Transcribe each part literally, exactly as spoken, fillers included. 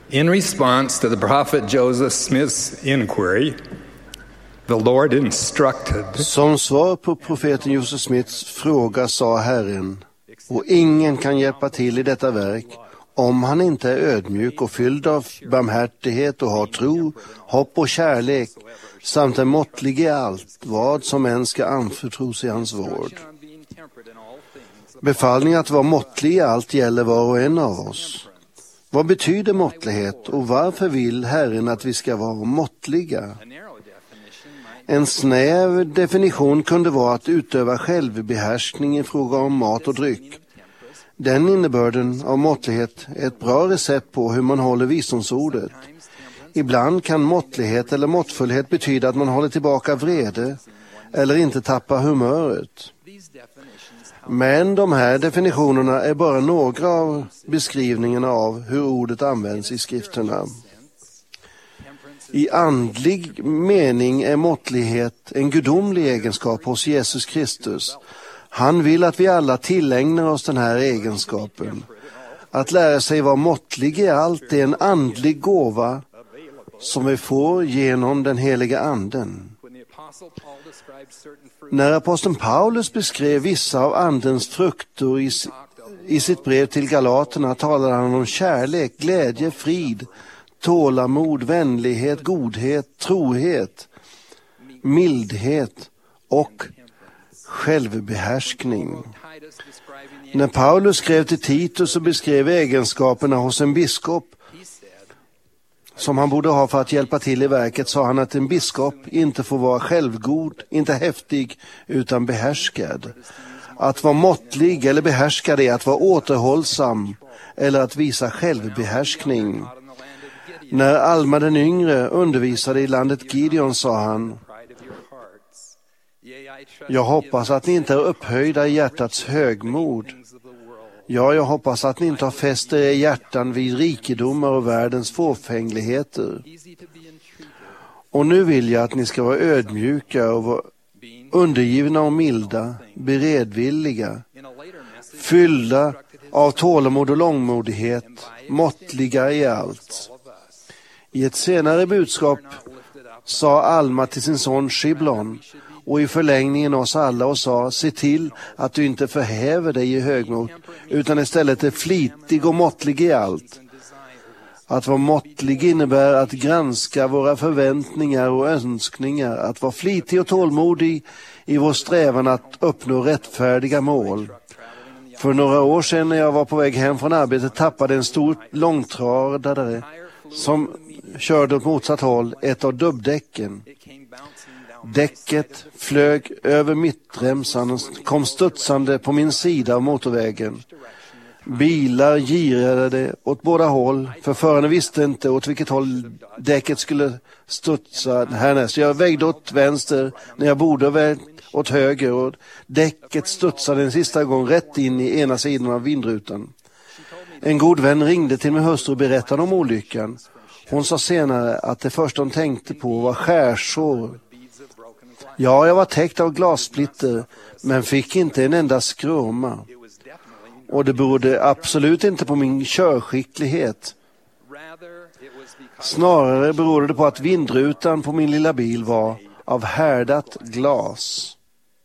In response to the prophet Joseph Smith's inquiry, the Lord instructed. Som svar på profeten Joseph Smiths fråga sa Herren, och ingen kan hjälpa till i detta verk om han inte är ödmjuk och fylld av barmhärtighet och har tro, hopp och kärlek samt är måttlig i allt vad som än ska anförtros i hans vård. Befallning att vara måttlig i allt gäller var och en av oss. Vad betyder måttlighet och varför vill Herren att vi ska vara måttliga? En snäv definition kunde vara att utöva självbehärskning i fråga om mat och dryck. Den innebörden av måttlighet är ett bra recept på hur man håller visdomsordet. Ibland kan måttlighet eller måttfullhet betyda att man håller tillbaka vrede eller inte tappar humöret. Men de här definitionerna är bara några av beskrivningarna av hur ordet används i skrifterna. I andlig mening är måttlighet en gudomlig egenskap hos Jesus Kristus. Han vill att vi alla tillägnar oss den här egenskapen. Att lära sig vara måttlig i allt är en andlig gåva som vi får genom den heliga anden. När aposteln Paulus beskrev vissa av andens frukter i, i sitt brev till Galaterna talade han om kärlek, glädje, frid, tålamod, vänlighet, godhet, trohet, mildhet och självbehärskning. När Paulus skrev till Titus och beskrev egenskaperna hos en biskop som han borde ha för att hjälpa till i verket, sa han att en biskop inte får vara självgod, inte häftig, utan behärskad. Att vara måttlig eller behärskad är att vara återhållsam eller att visa självbehärskning. När Alma den yngre undervisade i landet Gideon sa han: jag hoppas att ni inte är upphöjda i hjärtats högmod. Ja, jag hoppas att ni inte har fäst er i hjärtan vid rikedomar och världens fåfängligheter. Och nu vill jag att ni ska vara ödmjuka och vara undergivna och milda, beredvilliga, fyllda av tålamod och långmodighet, måttliga i allt. I ett senare budskap sa Alma till sin son Shiblon och i förlängningen oss alla och sa: se till att du inte förhäver dig i högmod utan istället är flitig och måttlig i allt. Att vara måttlig innebär att granska våra förväntningar och önskningar, att vara flitig och tålmodig i vår strävan att uppnå rättfärdiga mål. För några år sedan när jag var på väg hem från arbetet tappade en stor långtradare som körde åt motsatt håll ett av dubbdäcken. Däcket flög över mittremsan och kom studsande på min sida av motorvägen. Bilar girade åt båda håll, för förarna visste inte åt vilket håll däcket skulle studsa härnäst. Jag vägde åt vänster när jag borde väg åt höger och däcket studsade en sista gång rätt in i ena sidan av vindrutan. En god vän ringde till min hustru och berättade om olyckan. Hon sa senare att det första hon tänkte på var skärsår. Ja, jag var täckt av glassplitter men fick inte en enda skråma. Och det berodde absolut inte på min körskicklighet. Snarare berodde det på att vindrutan på min lilla bil var av härdat glas.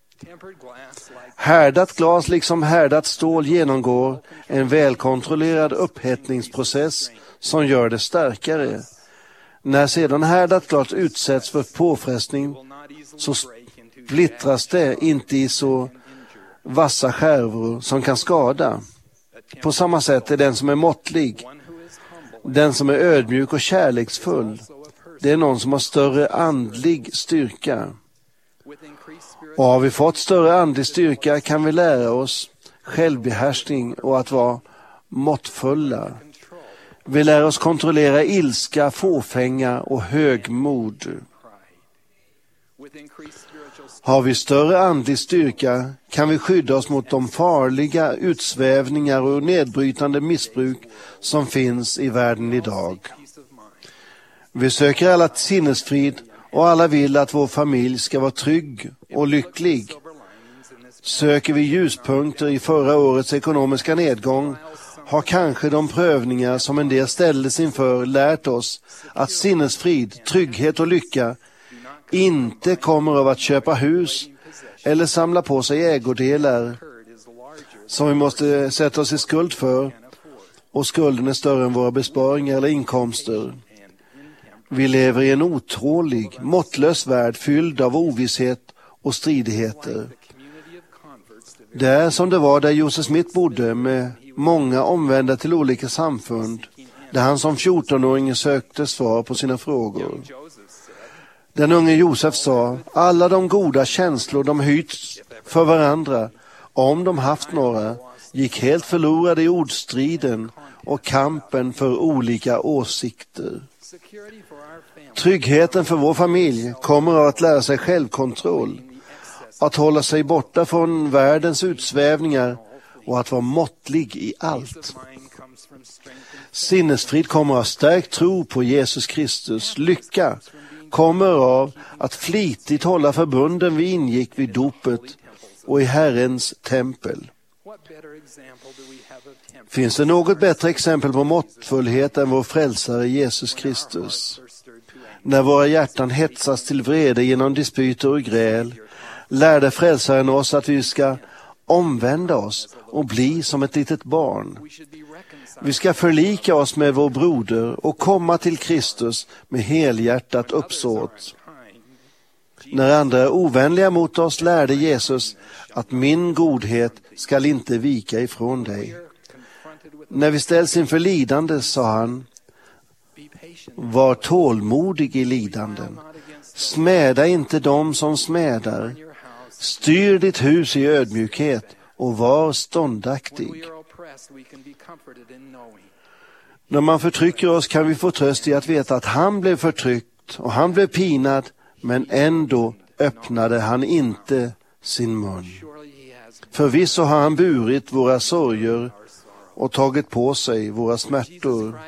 Härdat glas liksom härdat stål genomgår en välkontrollerad upphettningsprocess som gör det starkare. När sedan härdat glas utsätts för påfrestning så splittras det inte i så vassa skärvor som kan skada. På samma sätt är den som är måttlig, den som är ödmjuk och kärleksfull, det är någon som har större andlig styrka. Och har vi fått större andlig styrka kan vi lära oss självbehärskning och att vara måttfulla. Vi lär oss kontrollera ilska, fåfänga och högmod. Har vi större andlig styrka kan vi skydda oss mot de farliga utsvävningar och nedbrytande missbruk som finns i världen idag. Vi söker alla sinnesfrid och alla vill att vår familj ska vara trygg och lycklig. Söker vi ljuspunkter i förra årets ekonomiska nedgång har kanske de prövningar som en del ställdes inför lärt oss att sinnesfrid, trygghet och lycka inte kommer av att köpa hus eller samla på sig ägodelar som vi måste sätta oss i skuld för, och skulden är större än våra besparingar eller inkomster. Vi lever i en otålig, måttlös värld fylld av ovisshet och stridigheter. Det är som det var där Joseph Smith bodde, med många omvända till olika samfund, där han som fjortonåring sökte svar på sina frågor. Den unge Josef sa, alla de goda känslor de hyst för varandra, om de haft några, gick helt förlorade i ordstriden och kampen för olika åsikter. Tryggheten för vår familj kommer av att lära sig självkontroll, att hålla sig borta från världens utsvävningar och att vara måttlig i allt. Sinnesfrid kommer av stärkt tro på Jesus Kristus. Lycka kommer av att flitigt hålla förbunden vi ingick vid dopet och i Herrens tempel. Finns det något bättre exempel på måttfullhet än vår frälsare Jesus Kristus? När våra hjärtan hetsas till vrede genom dispyter och gräl, lärde frälsaren oss att vi ska omvända oss och bli som ett litet barn. Vi ska förlika oss med vår broder och komma till Kristus med helhjärtat uppsåt. När andra är ovänliga mot oss lärde Jesus att min godhet skall inte vika ifrån dig. När vi ställs inför lidande, sa han, var tålmodig i lidanden. Smäda inte dem som smädar. Styr ditt hus i ödmjukhet och var ståndaktig. När man förtrycker oss kan vi få tröst i att veta att han blev förtryckt och han blev pinad, men ändå öppnade han inte sin mun. Förvisso har han burit våra sorger och tagit på sig våra smärtor.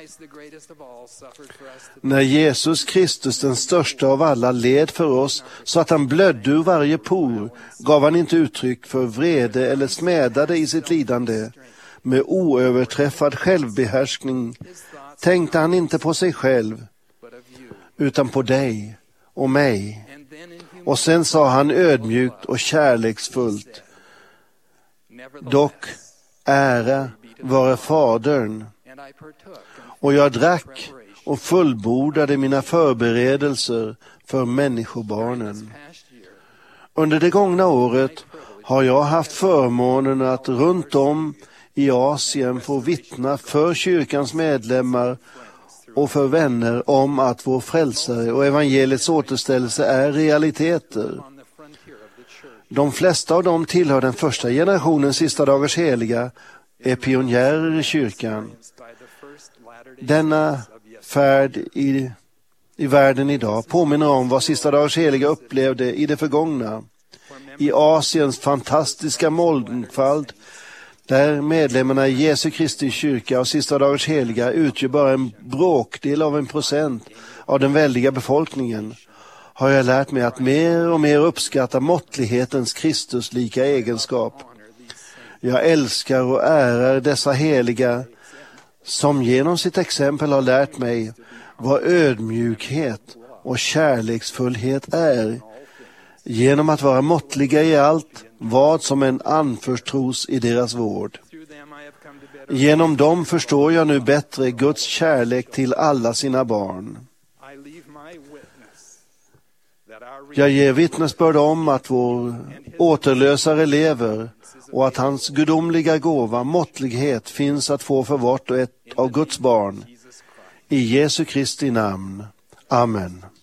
När Jesus Kristus, den största av alla, led för oss så att han blödde ur varje por, gav han inte uttryck för vrede eller smädade i sitt lidande. Med oöverträffad självbehärskning tänkte han inte på sig själv, utan på dig och mig. Och sen sa han ödmjukt och kärleksfullt, dock ära vare Fadern. Och jag drack och fullbordade mina förberedelser för människobarnen. Under det gångna året har jag haft förmånen att runt om i Asien få vittna för kyrkans medlemmar och för vänner om att vår frälsare och evangeliets återställelse är realiteter. De flesta av dem tillhör den första generationen sista dagars heliga, är pionjärer i kyrkan. Denna färd i, i världen idag påminner om vad sista dagars heliga upplevde i det förgångna. I Asiens fantastiska mångfald, där medlemmarna i Jesu Kristi kyrka och sista dagars heliga utgör bara en bråkdel av en procent av den väldiga befolkningen, har jag lärt mig att mer och mer uppskatta måttlighetens Kristuslika egenskap. Jag älskar och ärar dessa heliga som genom sitt exempel har lärt mig vad ödmjukhet och kärleksfullhet är, genom att vara måttliga i allt vad som en anförtros i deras vård. Genom dem förstår jag nu bättre Guds kärlek till alla sina barn. Jag ger vittnesbörd om att vår återlösare lever och att hans gudomliga gåva, måttlighet, finns att få för vart och ett av Guds barn. I Jesu Kristi namn. Amen.